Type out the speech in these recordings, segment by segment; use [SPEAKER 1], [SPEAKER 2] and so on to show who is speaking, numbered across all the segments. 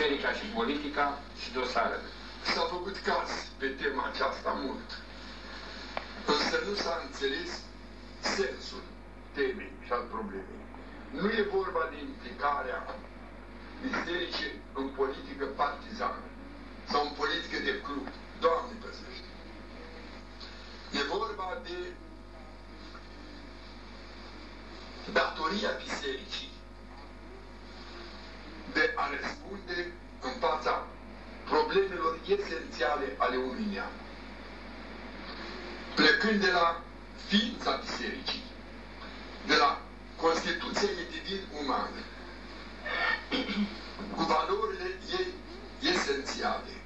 [SPEAKER 1] biserica și politica și dosarele.
[SPEAKER 2] S-a făcut caz pe tema aceasta mult, însă nu s-a înțeles sensul temei și al problemei. Nu e vorba de implicarea bisericii în politică partizană sau în politică de club. Doamne păzește! E vorba de datoria bisericii de a răspunde în fața problemelor esențiale ale unui neam. Plecând de la ființa bisericii, de la Constituția ei divin-umană, cu valorile ei esențiale,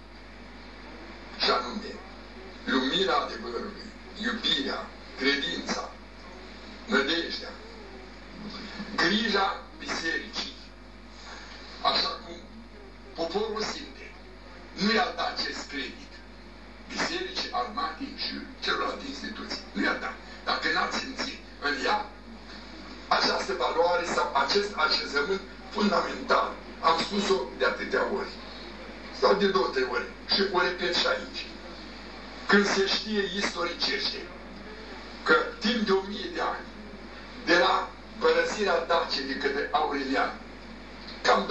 [SPEAKER 2] și anume lumina adevărului, iubirea, credința, nădejdea, grija bisericii, așa cum poporul simte, nu i-a dat acest credit bisericii, armatei și celorlalte instituții. Nu i-a dat. Dacă n-ați simțit în ea această valoare sau acest așezământ fundamental, am spus-o de atâtea ori, sau de 2-3 ori, și o repet și aici. Când se știe istoricește că timp de 1000 de ani, de la părăsirea Daciei de către Aurelian, cam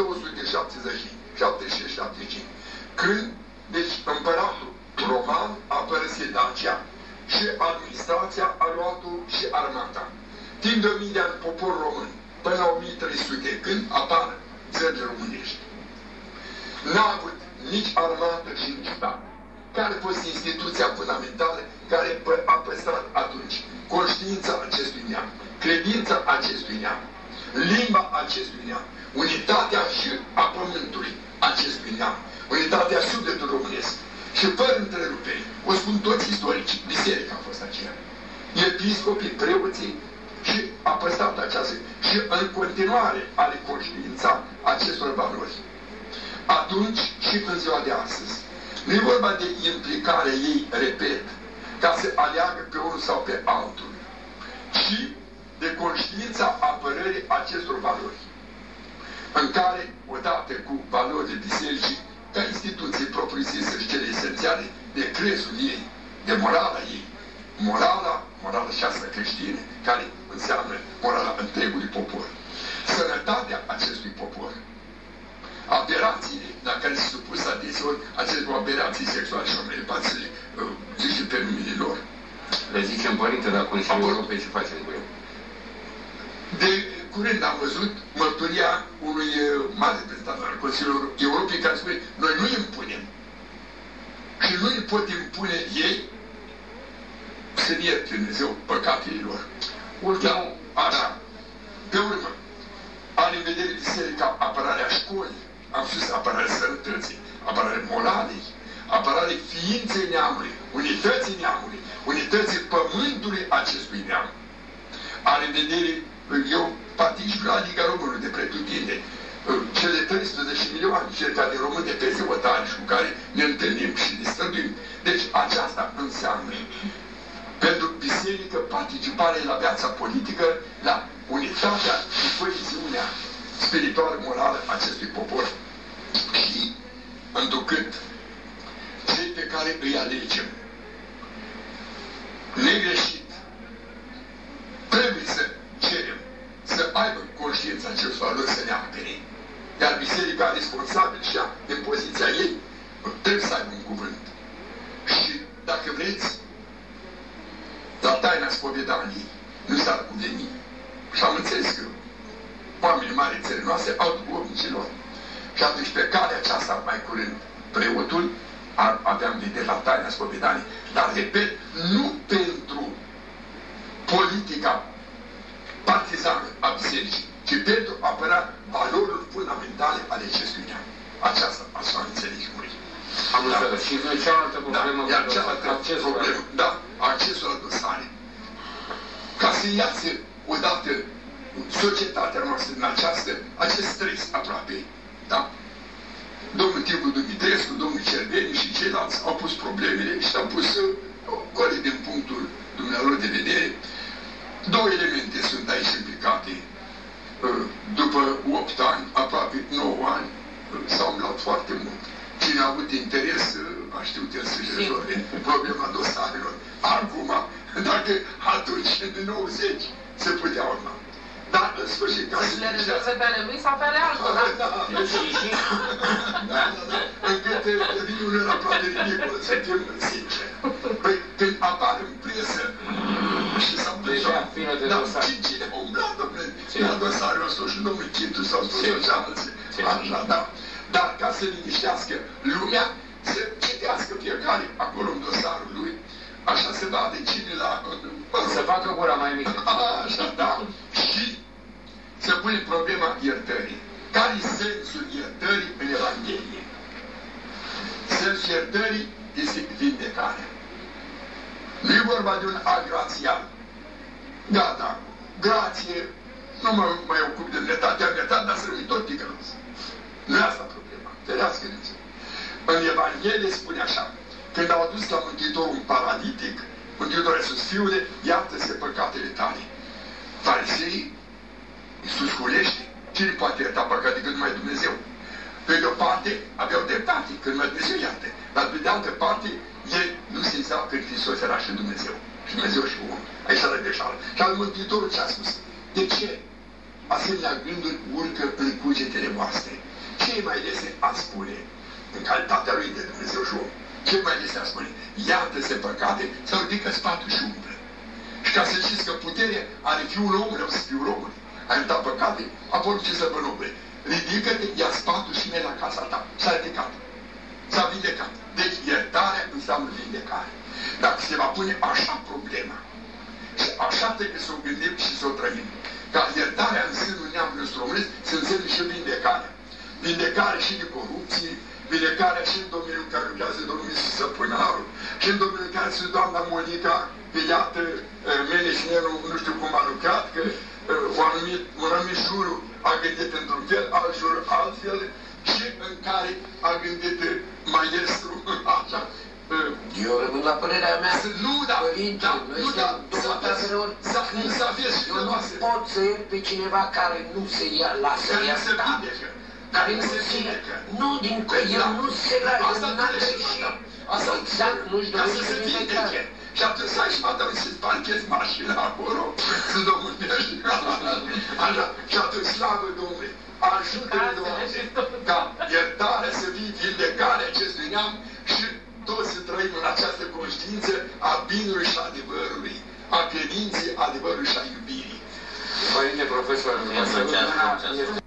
[SPEAKER 2] 270, când, deci, împăratul roman a părăsit Dacia și administrația a luat-o și armata. Timp de 1000 de ani, popor român, până la 1300, când apar țările românești, n-a avut nici armată și nici stat. Care a fost instituția fundamentală care a păstrat atunci conștiința acestui neam, credința acestui neam, limba acestui neam, unitatea și a pământului acestui neam, unitatea sufletului românesc. Și fără întreruperi, o spun toți istorici, biserica a fost aceea. Episcopii, preoții, și a păstrat această. Și în continuare are conștiința acestor valori. Atunci și în ziua de astăzi. Nu e vorba de implicarea ei, repet, ca să aleagă pe unul sau pe altul, ci de conștiința apărării acestor valori, în care, odată cu valorile bisericii, ca instituție propriu-zisă și cele esențiale, de crezul ei, de morala ei, morala aceasta creștină, care înseamnă morala întregului popor, sănătatea acestui popor, aberațiile la care se supus adeseori acestor aberații sexuale și omelepațiile, zice pe numele lor.
[SPEAKER 1] Le zicem, părinte, la Consiliul Europei ce facem cu el?
[SPEAKER 2] De curând am văzut mărturia unui mare reprezentant al Consiliului Europei care spune, noi nu impunem și nu îi pot impune ei să-mi ierte Dumnezeu păcatele lor. Ultimul, așa. Pe urmă, are în vedere biserica apărarea școlii, am spus apărarea sănătății, apărarea moralei, apărarea ființei neamului, unității neamului, unității pământului acestui neam. Are în vedere, eu particip la Liga Românului de pretutinde, cele 13 milioane, circa de români de peste hotare și cu care ne întâlnim și ne străduim. Deci aceasta înseamnă pentru biserică participarea la viața politică, la unitatea și coeziunea spirituală, morală acestui popor. Și întrucât cei pe care îi alegem negreșit trebuie să cerem să aibă conștiința acestor valori să ne apere. Iar biserica responsabilă și în poziția ei trebuie să aibă un cuvânt. Și dacă vreți, la taina spovedaniei nu s-ar cuveni. Și am înțeles că oamenii mari țării noastre au duhovnicilor. Și atunci pe calea aceasta mai curând preotul ar avea în vedere la taina spovedaniei. Dar, repet, nu pentru politica partizană a bisericii, ci pentru a apăra valorile fundamentale ale acestui neam. Aceasta, așa înțeleg noi.
[SPEAKER 1] Am înțeles. Și cealaltă problemă,
[SPEAKER 2] iar cealaltă problemă, accesul la dosare. Ca să iasă odată societatea noastră din acest stres aproape, da? Domnul Tibu Dumitrescu, domnul Cerveni și ceilalți au pus problemele și au pus gole din punctul dumnealor de vedere. Două elemente sunt aici implicate. După 8 ani, aproape 9 ani, s-au foarte mult. Cine a avut interes, a știut el să rezolve problema dosarelor. Acum, dacă atunci, în 90, se putea urma. Dar, în sfârșit, ca să
[SPEAKER 3] le rezolve pe ale lui sau pe ale altora?
[SPEAKER 2] Da. Încât vinul era aproape ridicol, să fim sinceri. Păi, când apar în presă și s-a plăcut, dar cine a umblat, domnule, la dosarul ăsta și domnul Chitu sau și alții. Așa, da. Dar ca să liniștească lumea, să citească fiecare acolo în dosarul lui, așa se vadă cine la...
[SPEAKER 1] Să facă gura mai mică.
[SPEAKER 2] Așa, da. Și se pune problema iertării. Care-i sensul iertării în Evanghelie? Sensul iertării este vindecarea. Nu e vorba de un agrațial. Gata, grație, nu mă mai ocup de netatea, dar să rămâi tot ticălos. Nu e asta problema. Ferească Dumnezeu. În Evanghelie spune așa, când au adus la Mântuitorul un paralitic, Mântuitorul a spus, fiule, iartă-se păcatele tale. Fariseii, Iisus culește, cine poate ierta păcate decât numai Dumnezeu? Pe de o parte, aveau dreptate, când numai Dumnezeu iartă. Dar pe de altă parte, ei nu se înțeau că Hristos era și Dumnezeu. Și Dumnezeu și om. Aici era greșeală. Și al Mântuitorul ce a spus? De ce asemenea gânduri urcă în cugetele voastre? Ce mai dese a spune în calitatea lui de Dumnezeu și om? Ce mai dese a spune? Iartă-se păcate sau ridică spatul și umblă. Și ca să știți că puterea are fiul omului, o să fiul omului. Ai iertat păcate, apoi ce să vă umble. Ridică-te, ia spatul și mergi la casa ta. S-a ridicat. S-a vindecat. Deci iertarea înseamnă vindecare. Dacă se va pune așa problema, și așa trebuie să o gândim și să o trăim, ca iertarea în sânul neamului nostru românesc să înțelege și vindecarea. Vindecare și de corupție, vindecarea și în domeniul în care lucrează domnul Iisus Săpânaru, și în domeniul în care sunt doamna Monica, că iată, Meneșnerul nu știu cum a lucrat, că un anumit jurul a gândit într-un fel, alt jurul altfel, și în care a gândit maestru, așa.
[SPEAKER 4] Eu rămân la părerea mea.
[SPEAKER 2] Nu, dar,
[SPEAKER 4] Părinte, noi suntem două taberori. Eu nu pot să iert pe cineva care nu se lasă iertat. Care nu se vindecă. Nu, el nu se lasă, el n-a greșit. Exact, nu-și dorește vindecare.
[SPEAKER 2] Și atunci să și mă să-ți parchezi mașina acolo, să domânești. Așa, și atunci slavă Domnului. Ajută-ne, Doamne, ca iertarea să fie vindecare acestui neam și toți să trăim în această conștiință a binului și adevărului, a credinței, adevărului și a iubirii.
[SPEAKER 1] Părinte profesor, este